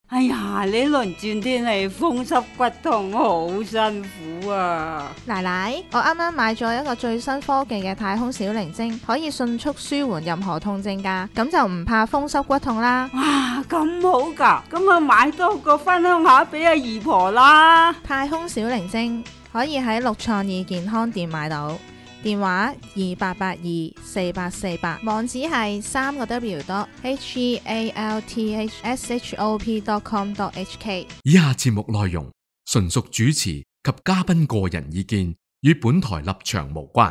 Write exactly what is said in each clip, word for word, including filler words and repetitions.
哎呀，呢輪轉天氣風濕骨痛好辛苦啊！ 奶奶，我啱啱買咗一個最新科技嘅太空小靈精，可以迅速舒緩任何痛症㗎，咁就唔怕風濕骨痛啦。 哇，咁好噶，咁啊買多個分享下俾阿姨婆啦。 太空小靈精可以喺六創意健康店買到，電話二八八二四八四八，網址係三個 W dot H E A L T H S H O P dot com dot H K。 以下節目內容純屬主持及嘉賓個人意見，與本台立場無關。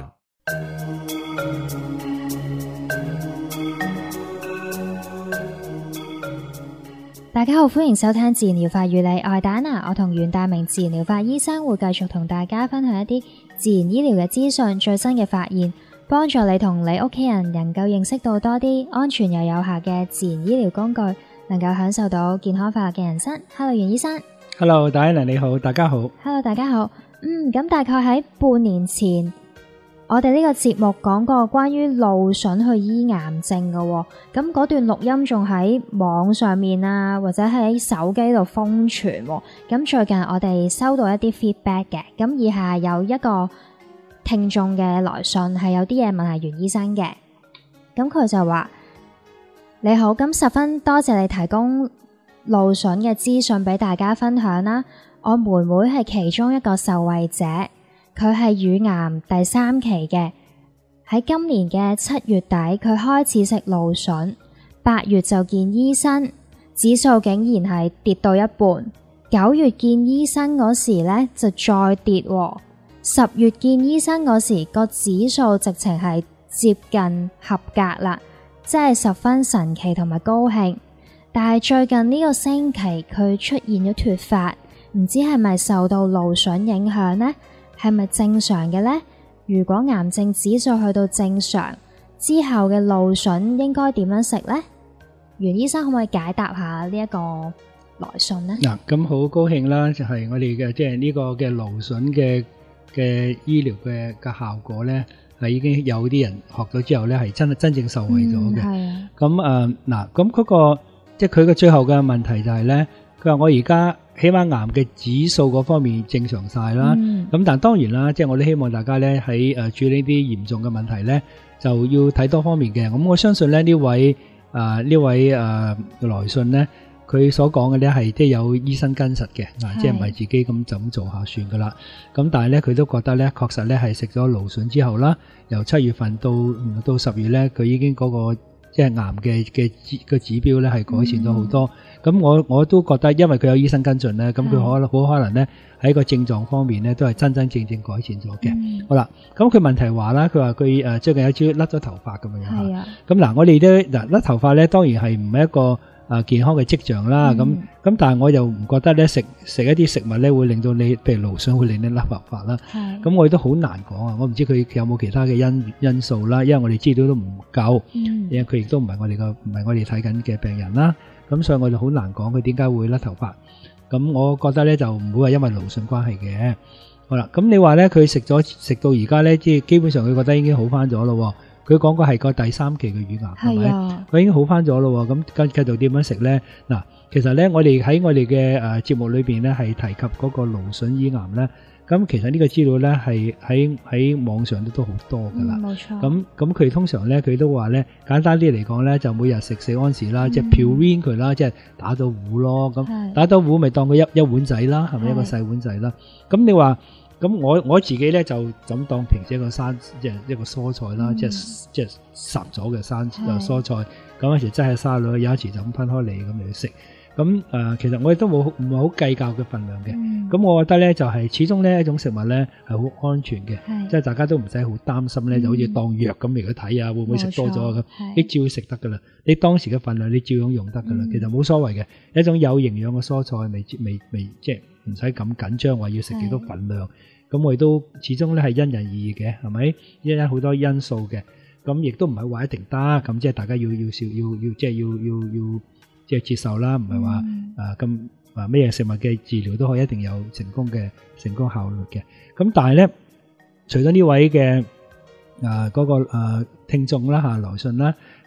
大家好，歡迎收聽自然療法與你，我係戴安娜，我同袁大明自然療法醫生會繼續同大家分享一啲自然醫療嘅資訊、最新嘅發現，幫助你同你屋企人能夠認識到多啲安全又有效嘅自然醫療工具，能夠享受到健康快樂嘅人生。Hello， 袁醫生。 Hello， 戴安娜你好，大家好。 Hello， 大家好。嗯，咁大概喺半年前，我哋呢個節目講過關於蘆筍去醫癌症嘅喎，咁嗰段錄音仲喺網上面啊，或者喺手機度瘋傳喎。咁最近我哋收到一啲 feedback 嘅，咁以下有一個聽眾嘅來信，係有啲嘢問下袁醫生嘅。咁佢就話：你好，咁十分多謝你提供蘆筍嘅資訊俾大家分享啦。我妹妹係其中一個受惠者。佢係乳癌第三期嘅，喺今年嘅七月底，佢開始食蘆筍，八月就見醫生，指數竟然係跌到一半。九月見醫生嗰時呢，就再跌喎，十月見醫生嗰時個指數直情係接近合格啦，真係十分神奇同埋高興。但係最近呢個星期佢出現咗脫髮，唔知係咪受到蘆筍影響呢？係咪正常嘅呢？如果癌症指數去到正常之後嘅蘆筍應該點樣食呢？袁醫生可唔可以解答下呢一個來信呢？ 嗱，咁好高興啦，就係我哋嘅即係呢個嘅蘆筍嘅嘅醫療嘅嘅效果咧，係已經有啲人學咗之後咧，係真係真正受惠咗嘅。係啊。咁誒嗱，咁嗰個即係佢嘅最後嘅問題就係咧，佢話我而家起碼癌嘅指數嗰方面正常晒啦，咁、嗯、但係當然啦，即係我都希望大家咧喺誒處理啲嚴重嘅問題咧，就要睇多方面嘅。咁我相信咧呢位誒呢位誒來信咧，佢所講嘅咧係即係有醫生跟實嘅，啊，即係唔係自己咁就咁做下算噶啦。咁但係咧佢都覺得咧，確實咧係食咗蘆筍之後啦，由七月份到到十月咧，佢已經嗰個即係癌嘅嘅指個指標咧係改善咗好多。咁、嗯、我我都覺得，因為佢有醫生跟進咧，咁佢可能好可能咧喺個症狀方面咧都係真真正正改善咗嘅、嗯。好啦，咁佢問題話啦，佢話佢誒最近有朝甩咗頭髮咁樣樣嚇。咁嗱，我哋都嗱甩頭髮咧，當然係唔係一個誒健康嘅跡象啦。咁、嗯、咁，但係我又唔覺得咧食食一啲食物咧會令到你，譬如蘆筍會令你甩頭髮啦。咁我哋都好難講啊！我唔知佢有冇其他嘅因因素啦，因為我哋資料都唔夠，嗯、因為佢亦都唔係我哋個唔係我哋睇緊嘅病人啦。咁所以我就好難講佢點解會甩頭髮。咁我覺得咧就唔會話因為蘆筍關係嘅。好啦，咁你話咧佢食咗食到而家咧，即係基本上佢覺得已經好翻咗咯。佢講過係個第三期嘅乳癌係咪？佢已經好翻咗咯。咁繼繼續點樣食咧？嗱，其實咧我哋喺我哋嘅誒節目裏邊咧係提及嗰個蘆筍醫癌咧。咁其實呢個資料咧係喺喺網上都都好多噶啦，冇錯。咁咁佢通常咧佢都話咧簡單啲嚟講咧就每日食四安士啦，即係 purine 佢啦，即係打到糊咯。咁打到糊咪當佢一一碗仔啦，係咪一個細碗仔啦？咁你話咁我我自己咧就咁當平時一個生即係一個蔬菜啦，即係即係烚咗嘅生蔬菜。咁有時擠喺沙律，有一時就咁分開嚟咁嚟食。咁誒、呃，其實我哋都冇唔係好計較嘅份量嘅。咁、嗯、我覺得咧，就係、是、始終呢一種食物咧係好安全嘅，即係大家都唔使好擔心咧、嗯，就好似當藥咁嚟去睇啊，會唔會食多咗咁？你照食得噶啦，你當時嘅份量你照樣用得噶啦、嗯，其實冇所謂嘅。一種有營養嘅蔬菜，未未未即係唔使咁緊張話要食幾多份量。咁我哋都始終咧係因人而異嘅，係咪？因為好多因素嘅，咁亦都唔係話一定得，咁即係大家要要少要要即係要要要。要要即係接受啦，唔係話誒咁誒咩嘢食物嘅治療都可以一定有成功嘅成功效率嘅。咁但係咧，除咗呢位嘅誒嗰個誒聽眾啦嚇來信啦，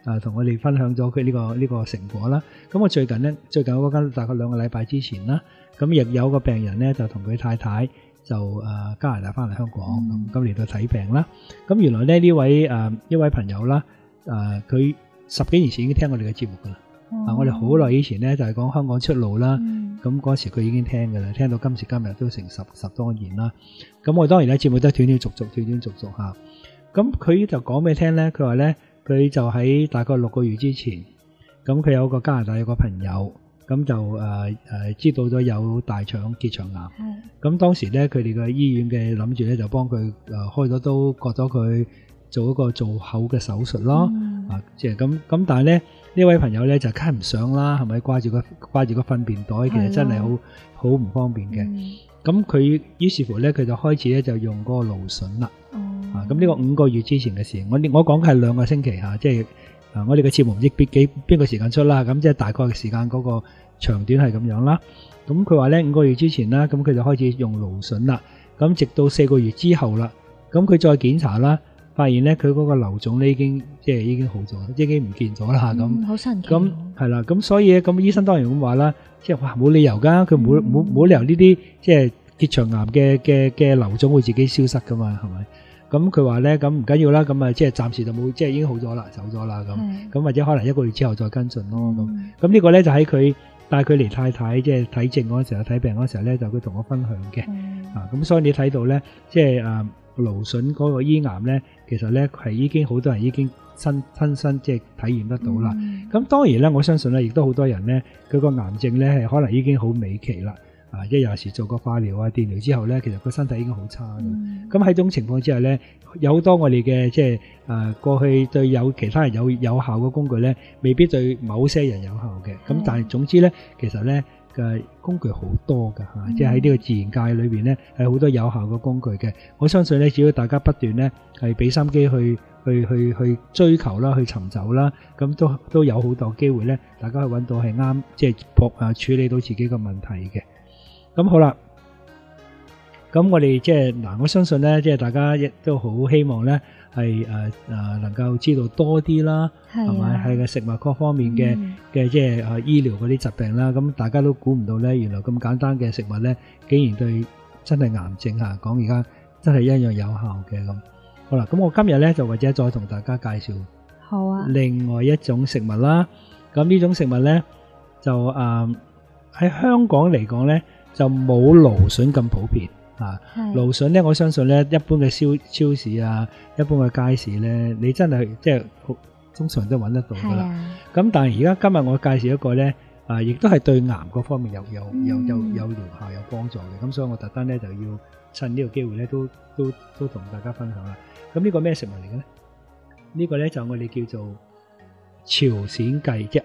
誒同我哋分享咗佢呢個呢個成果啦。咁我最近咧，最近嗰間大概兩個禮拜之前啦，咁亦有個病人咧就同佢太太就誒加拿大翻嚟香港，咁咁嚟到睇病啦。咁原來咧呢位誒一位朋友啦，誒佢十幾年前已經聽我哋嘅節目噶啦。啊！我哋好耐以前咧就係講香港出路啦，咁嗰時佢已經聽㗎啦，聽到今時今日都成十十多年啦。咁我當然咧節目都斷斷續續，斷斷續續嚇。咁佢就講俾你聽咧，佢話咧佢就喺大概六個月之前，咁佢有個加拿大有個朋友，咁就誒誒知道咗有大腸結腸癌。咁當時咧佢哋個醫院嘅諗住咧就幫佢誒開咗刀，割咗佢，做一個做口嘅手術咯。啊，即係咁咁，但係咧。呢位朋友咧就梗係唔想啦，係咪掛住個掛住個糞便袋，其實真係好好唔方便嘅。咁佢於是乎咧，佢就開始咧就用嗰個蘆筍啦。啊，咁呢個五個月之前嘅事，我我講嘅係兩個星期嚇，即係啊，我哋嘅節目唔知邊幾邊個時間出啦。咁即係大概嘅時間嗰個長短係咁樣啦。咁佢話咧五個月之前啦，咁佢就開始用蘆筍啦。咁直到四個月之後啦，咁佢再檢查啦。發現咧，佢嗰個瘤腫咧已經即係已經好咗，即係已經唔見咗啦咁。 好神奇。 咁係啦，咁所以咧，咁醫生當然咁話啦，即係哇冇理由㗎，佢冇冇冇理由呢啲即係結腸癌嘅嘅嘅瘤腫會自己消失㗎嘛，係咪？咁佢話咧，咁唔緊要啦，咁啊即係暫時就冇，即係已經好咗啦，走咗啦咁。咁或者可能一個月之後再跟進咯咁。咁呢個咧就喺佢帶佢嚟太太即係睇症嗰陣時候睇病嗰陣時候咧，就佢同我分享嘅。啊，咁所以你睇到咧，即係誒。蘆筍嗰個醫癌咧，其實咧係已經好多人已經親親身即係體驗得到啦。咁、嗯、當然咧，我相信咧，亦都好多人咧，佢個癌症咧係可能已經好尾期啦。啊，即係有時做過化療啊、電療之後咧，其實個身體已經好差啦。咁喺呢種情況之下咧，有好多我哋嘅即係誒過去對有其他人有有效嘅工具咧，未必對某些人有效嘅。咁、嗯、但係總之咧，其實咧。嘅工具好多㗎嚇，嗯、即係喺呢個自然界裏邊咧，係好多有效嘅工具嘅。我相信咧，只要大家不斷咧係俾心機去去去去追求啦，去尋找啦，咁都都有好多機會咧，大家去揾到係啱，即係博啊處理到自己嘅問題嘅。咁好啦，咁我哋即係嗱，我相信咧，即係大家亦都好希望咧。係誒誒能夠知道多啲啦，係咪係嘅食物各方面嘅嘅即係誒醫療嗰啲疾病啦，咁大家都估唔到咧，原來咁簡單嘅食物咧，竟然對真係癌症嚇講而家真係一樣有效嘅咁。好啦，咁我今日咧就或者再同大家介紹好啊另外一種食物啦。咁呢種食物咧就誒喺香港嚟講咧就冇蘆筍咁普遍。啊，蘆筍咧，我相信咧，一般嘅超超市啊，一般嘅街市咧，你真係即係通常都揾得到噶啦。咁但係而家今日我介紹一個咧，啊，亦都係對癌嗰方面有有有有有療效有幫助嘅。咁所以我特登咧就要趁呢個機會咧，都都都同大家分享啦。咁呢個咩食物嚟嘅咧？呢個咧就我哋叫做朝鮮薊，即係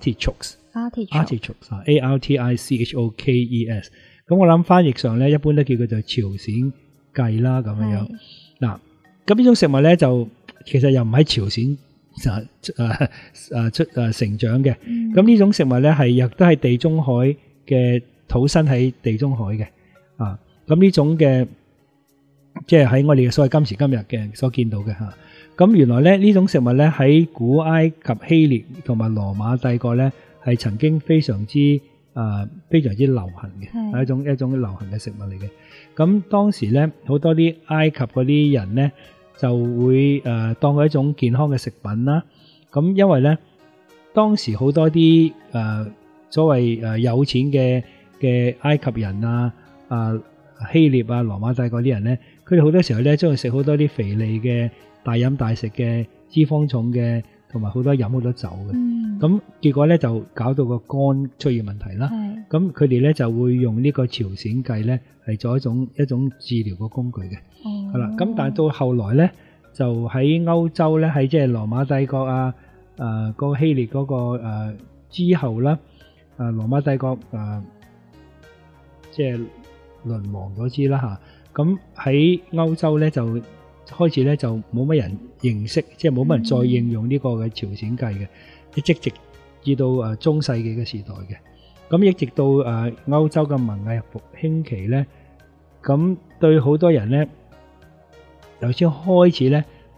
artichokes，artichokes 啊 ，A R T I C H O K E S。咁我諗翻譯上咧，一般都叫佢做朝鮮薊啦咁樣樣。嗱，咁呢種食物咧就其實又唔喺朝鮮誒誒誒出誒成長嘅。咁呢種食物咧係亦都係地中海嘅土生喺地中海嘅。啊，咁呢種嘅即係喺我哋嘅所謂今時今日嘅所見到嘅嚇。咁原來咧呢種食物咧喺古埃及、希臘同埋羅馬帝國咧係曾經非常之。誒、呃、非常之流行嘅，係一種一種流行嘅食物嚟嘅。咁當時咧，好多啲埃及嗰啲人咧，就會誒、呃、當佢一種健康嘅食品啦。咁因為咧，當時好多啲誒、呃、所謂誒有錢嘅嘅埃及人啊、啊希臘啊、羅馬帝國啲人咧，佢哋好多時候咧，中意食好多啲肥膩嘅、大飲大食嘅、脂肪重嘅。同埋好多飲好多酒嘅，咁、嗯、結果咧就搞到個肝出現問題啦。咁佢哋咧就會用呢個朝鮮薊咧係做一種一種治療嘅工具嘅。係啦、哦，咁但係到後來咧就喺歐洲咧喺即係羅馬帝國啊、誒、呃、個希臘嗰、那個、呃、之後啦，誒、呃、羅馬帝國誒即係淪亡咗之啦嚇。咁喺歐洲咧就。開始咧就冇乜人認識，即係冇乜人再應用呢個嘅朝鮮薊嘅，一直直至到誒中世紀嘅時代嘅，咁一直到誒歐洲嘅文藝復興期咧，咁對好多人咧，由先開始咧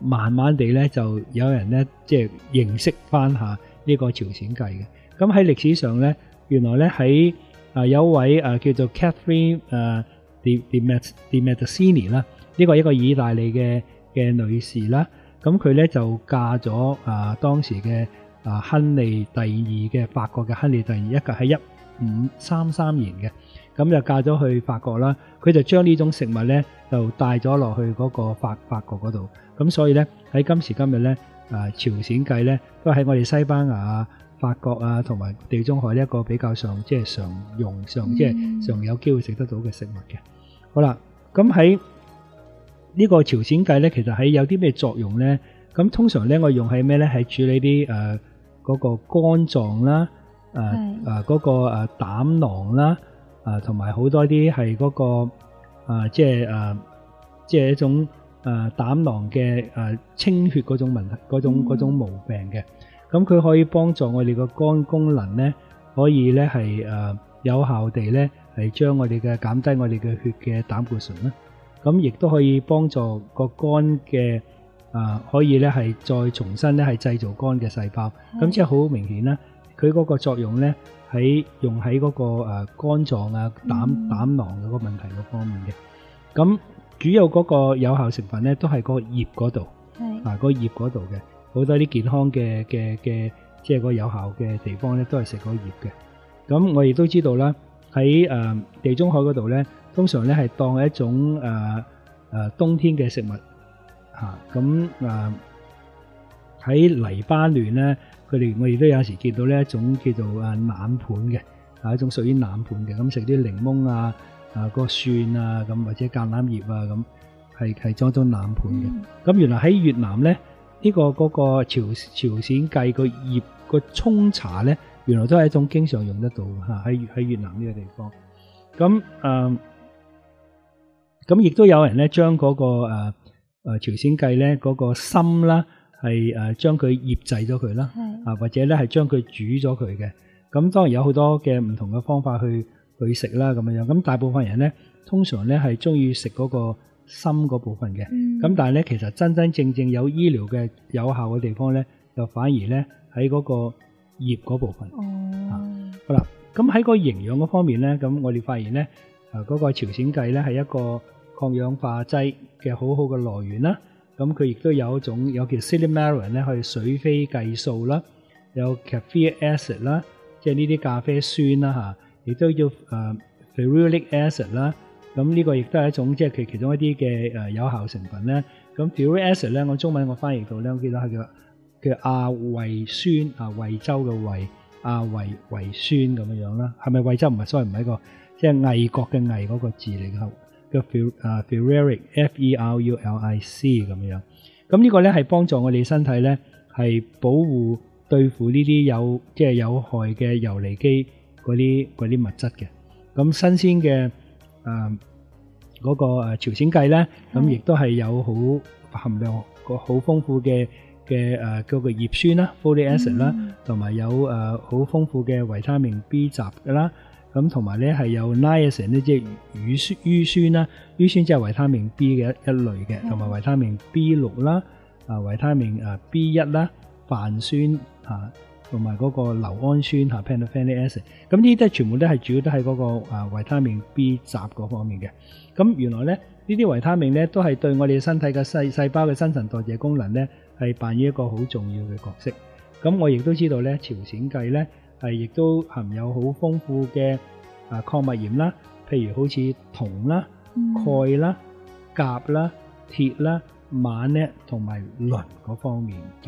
慢慢地咧就有人咧即係認識翻下呢個朝鮮計嘅。咁喺歷史上咧，原來咧喺啊有位啊叫做 Catherine 誒 de de Medici 啦，呢個一個意大利嘅嘅女士啦，咁佢咧就嫁咗啊當時嘅啊亨利第二嘅法國嘅亨利第二，一個喺一五三三年嘅，咁就嫁咗去法國啦。佢就將呢種食物咧就帶咗落去嗰個法法國嗰度，咁所以咧喺今時今日咧啊朝鮮計咧都喺我哋西班牙、法國啊同埋地中海呢一個比較上即係常用上、嗯、即係常有機會食得到嘅食物嘅。好啦，咁喺呢個朝鮮計咧，其實喺有啲咩作用咧？咁通常咧我用喺咩咧？係處理啲誒嗰個肝臟啦。誒誒嗰個誒膽囊啦，誒同埋好多啲係嗰個誒、呃、即係誒、呃、即係一種誒、呃、膽囊嘅誒、呃、清血嗰種問題，嗰種嗰種毛病嘅。咁佢可以幫助我哋個肝功能咧，可以咧係誒有效地咧係將我哋嘅減低我哋嘅血嘅膽固醇啦。咁亦都可以幫助個肝嘅誒、呃、可以咧係再重新咧係製造肝嘅細胞。咁即係好明顯啦。佢嗰個作用咧，喺用喺嗰個誒肝臟啊、膽膽囊嗰個問題嗰方面嘅。咁主要嗰個有效成分咧，都係個葉嗰度，啊個葉嗰度嘅。好多啲健康嘅嘅嘅，即係個有效嘅地方咧，都係食個葉嘅。咁我亦都知道啦，喺誒地中海嗰度咧，通常咧係當係一種誒誒冬天嘅食物嚇。咁誒喺黎巴嫩咧。佢哋我亦都有時見到呢一種叫做啊腩盤嘅，係一種屬於腩盤嘅，咁食啲檸檬啊、啊個蒜啊咁或者橄欖葉啊咁，係係裝裝腩盤嘅。咁、嗯、原來喺越南咧，呢、呢個嗰、嗰個朝朝鮮計個葉個沖茶咧，原來都係一種經常用得到嚇喺喺越南呢個地方。咁誒，咁亦都有人咧將嗰個誒誒朝鮮計咧嗰個心啦。係誒將佢醃製咗佢啦，啊或者咧係將佢煮咗佢嘅。咁當然有好多嘅唔同嘅方法去去食啦咁樣樣。咁大部分人咧通常咧係中意食嗰個心嗰部分嘅。咁、嗯、但係咧其實真真正正有醫療嘅有效嘅地方咧，就反而咧喺嗰個葉嗰部分。哦，啊、好啦，咁喺個營養嗰方面咧，咁我哋發現咧，誒嗰個朝鮮計咧係一個抗氧化劑嘅好好嘅來源啦。咁佢亦都有一種有叫 Silymarin 咧，去水飛計數啦，有 caffeic acid 啦，即係呢啲咖啡酸啦嚇，亦都要誒 ferulic acid 啦。咁呢個亦都係一種即係其其中一啲嘅誒有效成分咧。咁 ferulic acid 咧，我中文我翻譯到咧，我記得係叫叫亞維酸啊，惠州嘅惠亞維維酸咁樣樣啦。係咪惠州唔係？所以唔係一個即係魏國嘅魏嗰個字嚟嘅。個 ferulic F E R U L I C 咁樣，咁呢個咧係幫助我哋身體咧係保護對付呢啲有即係有害嘅游離基嗰啲嗰啲物質嘅。咁新鮮嘅誒嗰個誒朝鮮計咧，咁亦都係有好含量個好豐富嘅嘅誒嗰個葉酸啦 ，folic acid 啦，同埋有誒好豐富嘅維他命 B 集嘅啦。咁同埋咧係有 niacin 呢，即係乳酸乳酸啦，乳酸即係維他命 B 嘅一一類嘅，同埋維他命 B 六啦，啊維他命啊 B 一啦，泛酸啊，同埋嗰個硫胺酸嚇 pantothenic acid，咁呢啲都全部都係主要都係嗰個啊維他命 B 集嗰方面嘅。咁原來咧呢啲維他命咧都係對我哋身體嘅細細胞嘅新陳代謝功能咧係扮演一個好重要嘅角色。咁我亦都知道咧朝鮮計咧。係，亦都含有好豐富嘅啊礦物鹽啦，譬如好似銅啦、鈣啦、鉀啦、鐵啦、錳咧，同埋磷嗰方面嘅。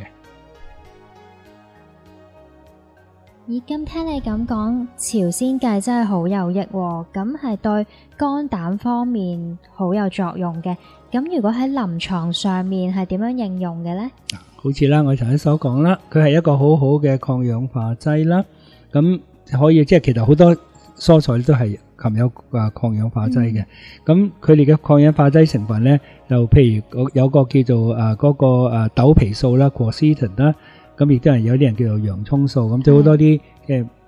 咦，咁聽你咁講，朝鮮計真係好有益喎，咁係對肝膽方面好有作用嘅。咁如果喺臨床上面係點樣應用嘅呢？ 好似啦，我頭先所講啦，佢係一個好好嘅抗氧化劑啦。咁可以即係其實好多蔬菜都係含有啊抗氧化劑嘅。咁佢哋嘅抗氧化劑成分咧，就譬如有個叫做啊嗰個啊豆皮素啦 quercetin 啦，咁亦都係有啲人叫做洋蔥素，咁都好多啲嘅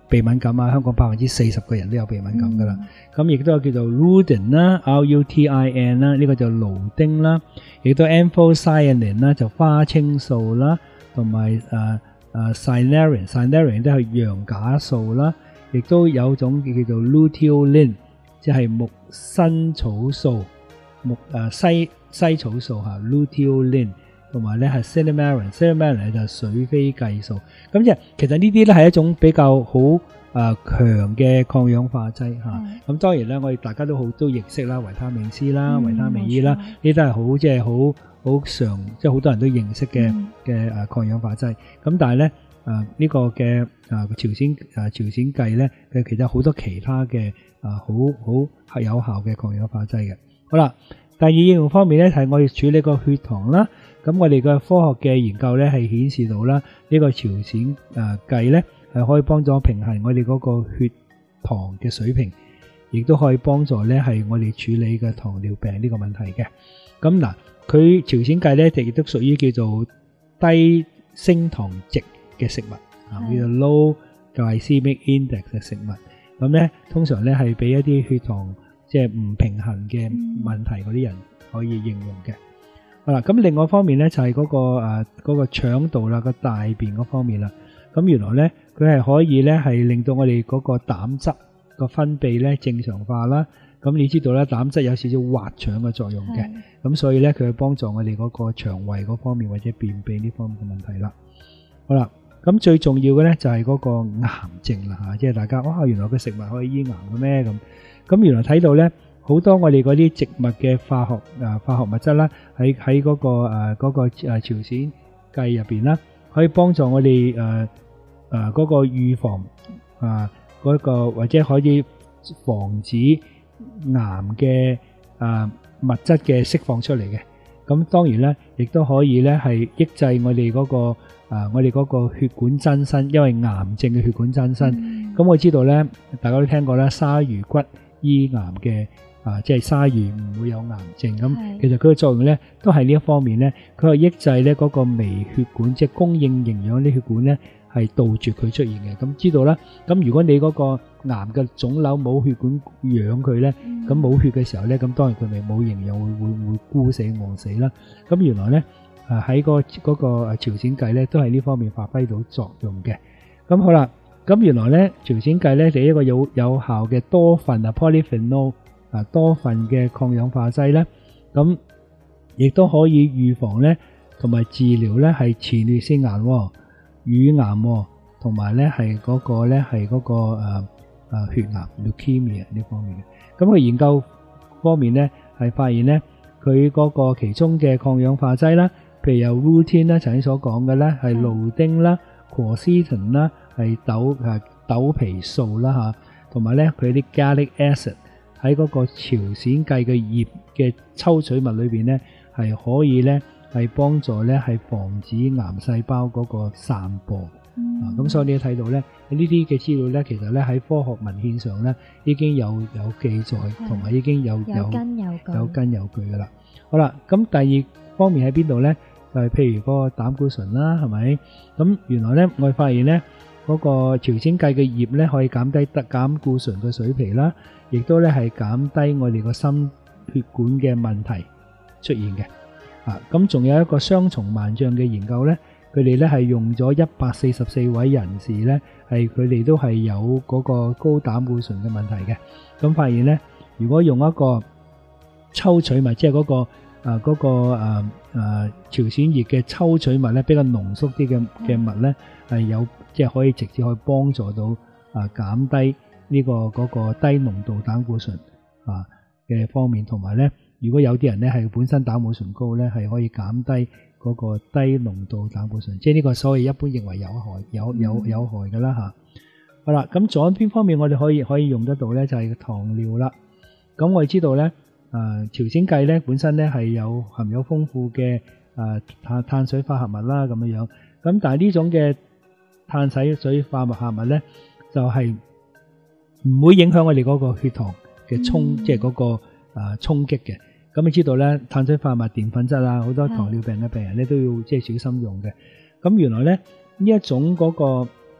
鼻敏感啊，香港百分之四十嘅人都有鼻敏感噶啦。咁亦都有叫做 Rutin 啦 ，R U T I N 啦，呢個就蘆丁啦，亦都 Anthocyanin 啦，就花青素啦，同埋誒誒 Cynarin，Cynarin 都係羊架素啦，亦都有種叫做 Luteolin， 即係木辛草素，木誒西西草素嚇 Luteolin。同埋咧係 Cinnamorin，Cinnamorin 就係水飛薊素。咁即係其實呢啲咧係一種比較好誒強嘅抗氧化劑嚇。咁當然咧，我哋大家都好都認識啦，維他命 C 啦、維他命 E 啦，呢啲都係好即係好好常即係好多人都認識嘅嘅誒抗氧化劑。咁但係咧誒呢個嘅誒朝鮮誒朝鮮薊咧，佢其實好多其他嘅誒好好係有效嘅抗氧化劑嘅。好啦，第二應用方面咧係我哋處理個血糖啦。咁我哋嘅科學嘅研究咧係顯示到啦，呢個朝鮮誒薊咧係可以幫助平衡我哋嗰個血糖嘅水平，亦都可以幫助咧係我哋處理嘅糖尿病呢個問題嘅。咁嗱，佢朝鮮薊咧亦都屬於叫做低升糖值嘅食物，啊叫做 low glycemic index 嘅食物。咁咧通常咧係俾一啲血糖即係唔平衡嘅問題嗰啲人可以應用嘅。好啦，咁另外一方面咧就係嗰個誒嗰個腸道啦，個大便嗰方面啦。咁原來咧佢係可以咧係令到我哋嗰個膽汁個分泌咧正常化啦。咁你知道咧膽汁有少少滑腸嘅作用嘅，咁所以咧佢係幫助我哋嗰個腸胃嗰方面或者便秘呢方面嘅問題啦。好啦，咁最重要嘅咧就係嗰個癌症啦嚇，即係大家哇原來個食物可以醫癌嘅咩咁？咁原來睇到咧。好多我哋嗰啲植物嘅化學啊化學物質啦，喺喺嗰個誒嗰個誒朝鮮薊入邊啦，可以幫助我哋誒誒嗰個預防啊嗰個或者可以防止癌嘅啊物質嘅釋放出嚟嘅。咁當然咧，亦都可以咧係抑制我哋嗰個啊我哋嗰個血管增生，因為癌症嘅血管增生。咁我知道咧，大家都聽過啦，鯊魚骨醫癌嘅。啊，即係鯊魚唔會有癌症咁，其實佢嘅作用咧都係呢一方面咧，佢係抑制咧嗰個微血管，即係供應營養啲血管咧係杜絕佢出現嘅。咁知道啦，咁如果你嗰個癌嘅腫瘤冇血管養佢咧，咁冇血嘅時候咧，咁當然佢咪冇營養，會會會枯死餓死啦。咁原來咧啊喺個嗰個朝鮮薊咧都係呢方面發揮到作用嘅。咁好啦，咁原來咧朝鮮薊咧係一個有有效嘅多酚啊 polyphenol。啊，多份嘅抗氧化劑咧，咁亦都可以預防咧，同埋治療咧係前列腺癌、乳癌，同埋咧係嗰個咧係嗰個誒誒血癌 leukemia 呢方面嘅。咁佢研究方面咧係發現咧，佢嗰個其中嘅抗氧化劑啦，譬如有 Rutin 啦，頭先所講嘅咧係蘆丁啦、quercetin 啦，係豆誒豆皮素啦嚇，同埋咧佢啲 gallic acid。喺嗰個朝鮮薊嘅葉嘅抽取物裏邊咧，係可以咧係幫助咧係防止癌細胞嗰個散播。嗯、啊，咁所以你睇到咧呢啲嘅資料咧，其實咧喺科學文獻上咧已經有有記載，同埋已經有有有根有據有根有據噶啦。好啦，咁第二方面喺邊度咧？就係譬如嗰個膽固醇啦，係咪？咁原來咧我哋發現咧嗰個朝鮮薊嘅葉咧可以減低得膽固醇嘅水平啦。亦都咧係減低我哋個心血管嘅問題出現嘅，啊咁仲有一個雙重萬象嘅研究咧，佢哋咧係用咗一百四十四位人士咧，係佢哋都係有嗰個高膽固醇嘅問題嘅，咁發現咧，如果用一個抽取物，即係嗰個啊嗰個啊啊朝鮮葉嘅抽取物咧，比較濃縮啲嘅嘅物咧，係有即係可以直接可以幫助到啊減低。呢、這個嗰、那個低濃度膽固醇啊嘅方面，同埋咧，如果有啲人咧係本身膽固醇高咧，係可以減低嗰個低濃度膽固醇，即係呢個所謂一般認為有害、有有有害嘅啦嚇。好啦，咁左邊方面我哋可以可以用得到咧，就係、是、糖尿啦。咁我哋知道咧，啊朝鮮薊咧本身咧係有含有豐富嘅啊碳碳水化合物啦咁樣樣。咁但係呢種嘅碳水水化合物咧，就係、是唔會影響我哋嗰個血糖嘅衝，即係嗰個啊衝擊嘅。咁你知道咧，碳水化合物、澱粉質啦，好多糖尿病嘅病人咧都要即係小心用嘅。咁原來咧呢一種嗰個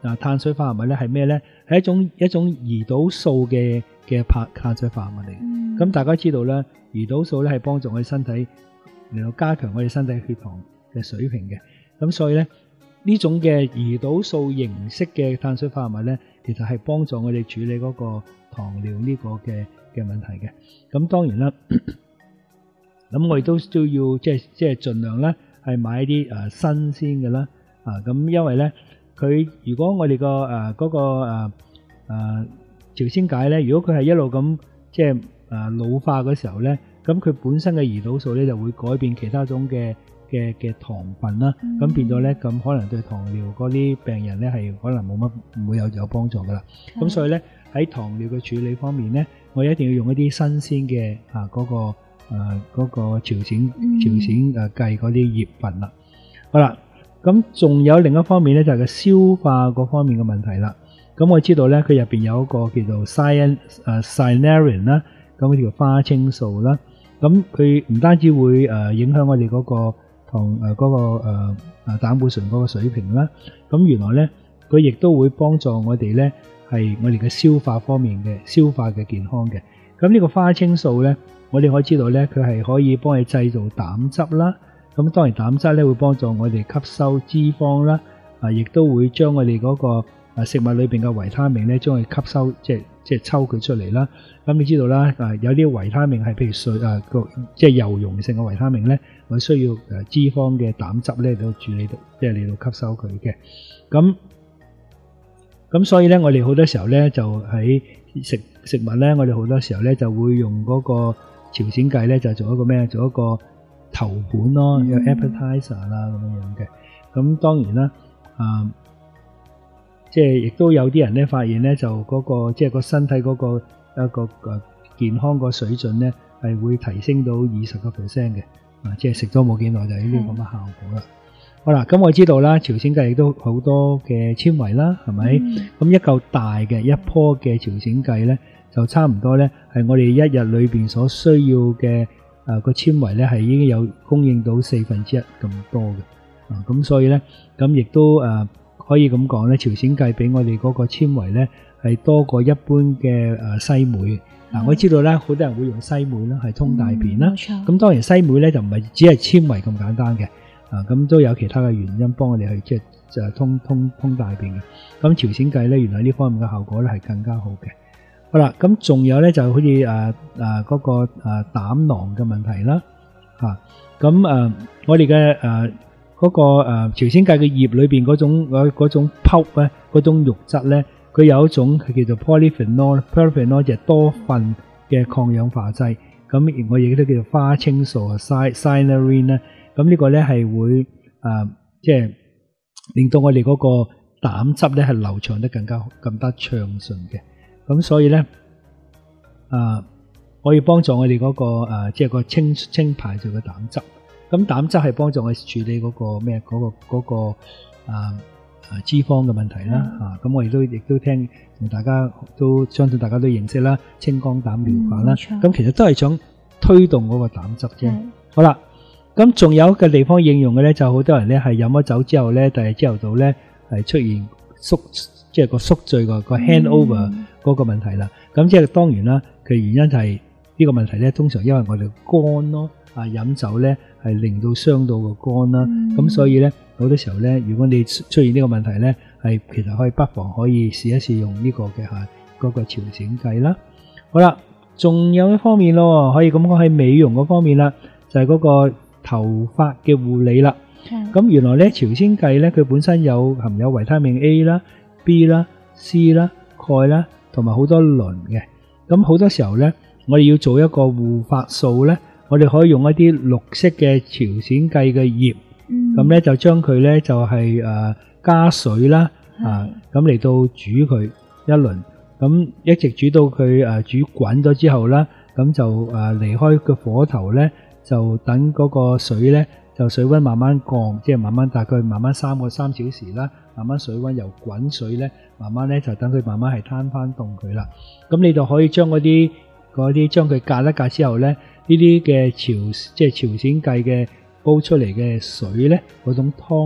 啊碳水化合物咧係咩咧？係一種一種胰島素嘅嘅碳碳水化合物嚟。咁、嗯、大家知道咧，胰島素咧係幫助我哋身體嚟到加強我哋身體血糖嘅水平嘅。咁所以咧呢種嘅胰島素形式嘅碳水化合物咧，其實係幫助我哋處理嗰個糖尿呢個嘅嘅問題嘅。咁當然啦，咁我哋都都要即係即係盡量咧係買一啲誒、呃、新鮮嘅啦。啊咁因為咧佢如果我哋個誒嗰個誒誒朝鮮芥咧，如果佢係一路咁即係誒、呃、老化嘅時候咧，咁佢本身嘅胰島素咧就會改變其他種嘅嘅嘅糖分啦，咁、嗯、變咗咧咁可能對糖尿嗰啲病人咧係可能冇乜唔會有有幫助噶啦。咁、嗯、所以咧喺糖尿嘅處理方面咧，我一定要用一啲新鮮嘅啊嗰、嗰個誒嗰、呃嗰個朝鮮、嗯、朝鮮誒芥嗰啲葉份啦。好啦，咁仲有另一方面咧就係、係、個消化嗰方面嘅問題啦。咁我知道咧佢入邊有一個叫做 cyan 誒 cynarin 啦，咁叫花青素啦。咁佢唔單止會誒影響我哋嗰、嗰個同誒嗰個誒誒膽固醇嗰個水平啦，咁原來咧佢亦都會幫助我哋咧係我哋嘅消化方面嘅消化嘅健康嘅。咁呢個花青素咧，我哋可以知道咧，佢係可以幫你製造膽汁啦。咁當然膽汁咧會幫助我哋吸收脂肪啦，啊，亦都會將我哋嗰個食物裏邊嘅維他命咧將佢吸收，即係即係抽佢出嚟啦。咁你知道啦，啊有啲維他命係譬如水啊個即係油溶性嘅維他命咧，我需要誒脂肪嘅膽汁咧嚟到處理到，即係嚟到吸收佢嘅。咁咁所以咧，我哋好多時候咧就喺食食物咧，我哋好多時候咧就會用嗰個朝鮮芥咧就做一個咩？做一個頭盤咯，有 appetizer 啦咁樣樣嘅。咁當然啦，啊即係亦都有啲人咧發現咧，就嗰個即係個身體嗰個一個誒健康個水準咧係會提升到二十個 percent 嘅。啊，即係食咗冇幾耐就有呢個咁嘅效果啦。好啦，咁我知道啦，朝鮮芥亦都好多嘅纖維啦，係咪？咁、嗯、一嚿大嘅一樖嘅朝鮮芥咧，就差唔多咧係我哋一日裏邊所需要嘅誒個纖維咧係已經有供應到四分之一咁多嘅。啊，咁所以咧，咁亦都誒、呃、可以咁講咧，朝鮮芥俾我哋嗰個纖維咧係多過一般嘅誒西梅。嗱、嗯啊，我知道咧，好多人會用西梅啦，係通大便啦。咁、嗯、當然西梅咧就唔係只係纖維咁簡單嘅。啊，咁都有其他嘅原因幫我哋去即係就係通通通大便嘅。咁朝鮮芥咧，原來呢方面嘅效果咧係更加好嘅。好啦，咁仲有咧就好似誒誒嗰個誒膽囊嘅問題啦。吓、啊，咁誒、呃、我哋嘅誒嗰個誒朝鮮芥嘅葉裏邊嗰種嗰嗰種 pulp 咧，嗰種肉質咧，佢有一種係叫做 polyphenol，polyphenol 就係多酚嘅抗氧化劑。咁我亦都叫做花青素啊 cynarin 咧。咁呢個咧係會誒，即係令到我哋嗰個膽汁咧係流暢得更加更加暢順嘅。咁所以咧，誒可以幫助我哋嗰個誒，即係個清清排除嘅膽汁。咁膽汁係幫助我哋處理嗰個咩？嗰個嗰個誒誒脂肪嘅問題啦。嚇，咁我亦都亦都聽同大家都相信大家都認識啦，清肝膽療法啦。咁其實都係想推動嗰個膽汁啫。好啦。咁仲有一個地方應用嘅咧，就好多人咧係飲咗酒之後咧，第二日朝頭早咧係出現宿，即係個宿醉個個 hangover 嗰個問題啦。咁、嗯、即係當然啦，佢原因就係呢個問題咧，通常因為我哋肝咯，啊飲酒咧係令到傷到個肝啦。咁、嗯、所以咧好多時候咧，如果你出現呢個問題咧，係其實可以不妨可以試一試用呢個嘅嚇嗰個朝鮮芥啦。好啦，仲有一方面咯，可以咁講喺美容嗰方面啦，就係、是、嗰、那個頭髮嘅護理啦，咁、嗯、原來咧朝鮮芥咧佢本身有含有維他命 A 啦、B 啦、C 啦、鈣啦，同埋好多磷嘅。咁好多時候咧，我哋要做一個護髮素咧，我哋可以用一啲綠色嘅朝鮮芥嘅葉，咁、嗯、咧就將佢咧就係、是、誒、呃、加水啦，啊咁嚟到煮佢一輪，咁一直煮到佢誒、呃、煮滾咗之後啦，咁就誒離、呃、開個火頭咧。就等嗰個水咧，就水溫慢慢降，即係慢慢大概慢慢三個三小時啦，慢慢水溫由滾水咧，慢慢咧就等佢慢慢係攤翻凍佢啦。咁你就可以將嗰啲嗰啲將佢隔一隔之後咧，呢啲嘅朝即係朝鮮芥嘅煲出嚟嘅水咧，嗰種湯咧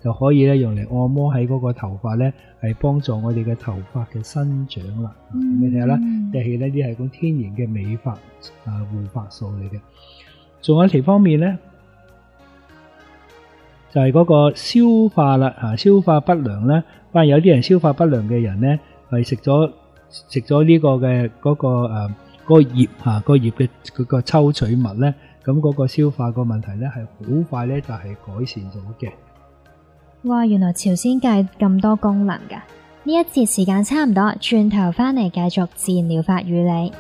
就可以咧用嚟按摩喺嗰個頭髮咧，係幫助我哋嘅頭髮嘅生長啦。咁、嗯、你睇下啦，即係呢啲係咁天然嘅美髮啊護髮素嚟嘅。仲有其方面咧，就係、是、嗰個消化啦，嚇消化不良咧，反而有啲人消化不良嘅人咧，係食咗食咗呢個嘅嗰、嗰個誒。呃嗰個葉嚇，個葉嘅嗰個抽取物咧，咁嗰個消化個問題咧，係好快咧就係改善咗嘅。 哇！原來朝鮮芥咁多功能㗎。呢一節時間差唔多，轉頭返嚟繼續自然療法與你。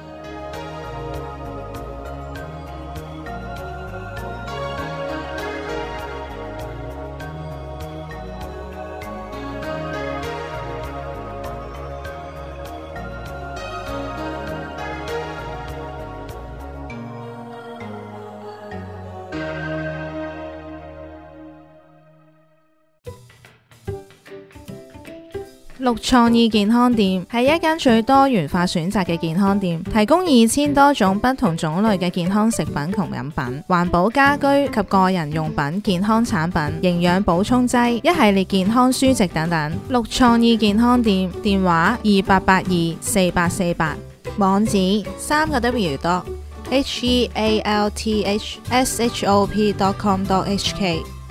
綠創意健康店係一間最多元化選擇嘅健康店，提供二千多種不同種類嘅健康食品同飲品、環保家居及個人用品、健康產品、營養補充劑、一系列健康書籍等等。綠創意健康店電話二八八二四八四八，網址三個 W dot H E A L T H S H O P dot com dot H K。